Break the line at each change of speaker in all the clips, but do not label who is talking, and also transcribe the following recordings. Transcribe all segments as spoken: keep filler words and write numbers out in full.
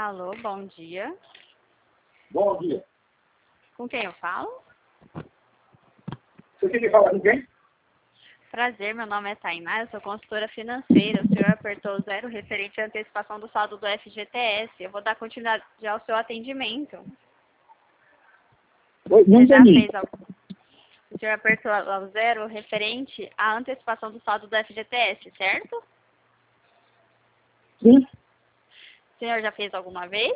Alô, bom dia.
Bom dia.
Com quem eu falo?
Você quer falar com quem?
Prazer, meu nome é Tainá, eu sou consultora financeira. O senhor apertou zero referente à antecipação do saldo do F G T S. Eu vou dar continuidade ao seu atendimento.
Oi, não
Você já
entendi.
fez algum... O senhor apertou o zero referente à antecipação do saldo do F G T S, certo?
Sim?
O senhor já fez alguma vez?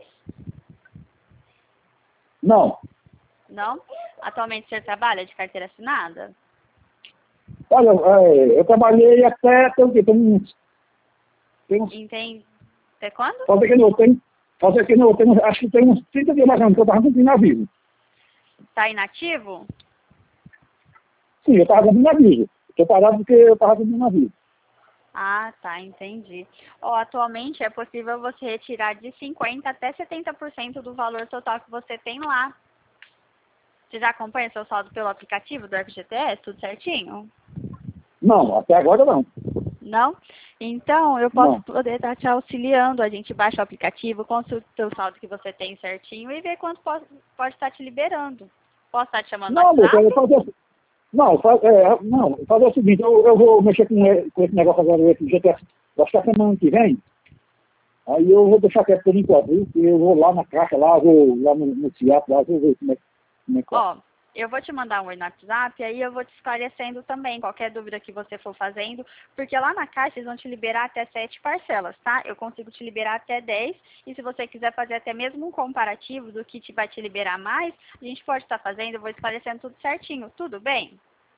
Não.
Não? Atualmente o senhor trabalha de carteira assinada?
Olha, é, eu trabalhei até, tem o quê? Tem uns... Tem uns...
Entende? Até quando?
Pode ser que não, tem... Pode ser que não, tem, acho que tem uns trinta dias mais ou menos que eu estava cumprindo aviso.
Está inativo?
Sim, eu estava cumprindo aviso. Estou parado porque eu estava cumprindo aviso.
Ah, tá, entendi. Ó, atualmente é possível você retirar de cinquenta por cento até setenta por cento do valor total que você tem lá. Você já acompanha seu saldo pelo aplicativo do F G T S, tudo certinho?
Não, até agora não.
Não? Então, eu posso
Não.
poder estar te auxiliando. A gente baixa o aplicativo, consulta o seu saldo que você tem certinho e vê quanto pode, pode estar te liberando. Posso estar te chamando no
Não, moça,
WhatsApp?
eu fazer... Não, faz, é, não, fazer o seguinte, eu, eu vou mexer com, e- com esse negócio agora, esse G T S, acho que a semana que vem, aí eu vou deixar quieto por enquanto, viu? E eu vou lá na caixa, lá, vou lá no, no teatro, lá, vou ver como é, como é que tá.
Ó, eu vou te mandar um oi no WhatsApp, aí eu vou te esclarecendo também qualquer dúvida que você for fazendo, porque lá na Caixa eles vão te liberar até sete parcelas, tá? Eu consigo te liberar até dez, e se você quiser fazer até mesmo um comparativo do que te vai te liberar mais, a gente pode estar fazendo, eu vou esclarecendo tudo certinho, tudo bem?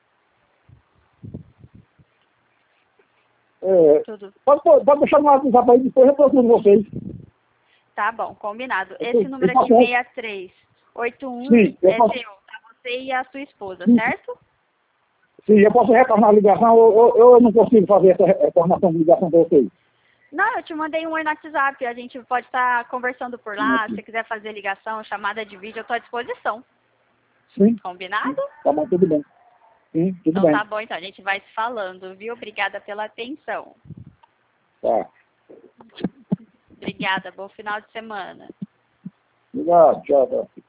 É,
Tudo.
pode, pode deixar no WhatsApp aí, depois eu procuro vocês.
Tá bom, combinado.
Eu,
Esse
eu, eu
número aqui,
faço,
seis três oito um,
sim, eu
é
posso,
seu, tá? Você e a sua esposa,
sim,
certo?
sim, eu posso retornar a ligação, eu, eu, eu não consigo fazer essa retornação de ligação para vocês.
Não, eu te mandei um oi no WhatsApp, a gente pode estar conversando por lá, se você quiser fazer ligação, chamada de vídeo, eu estou à disposição.
Sim, sim,
Combinado?
tá bom, tudo bem. Sim, tudo
Então
bem.
tá bom, então a gente vai se falando, viu? Obrigada pela atenção.
Tá.
Obrigada, bom final de semana.
Obrigado, tchau, tchau.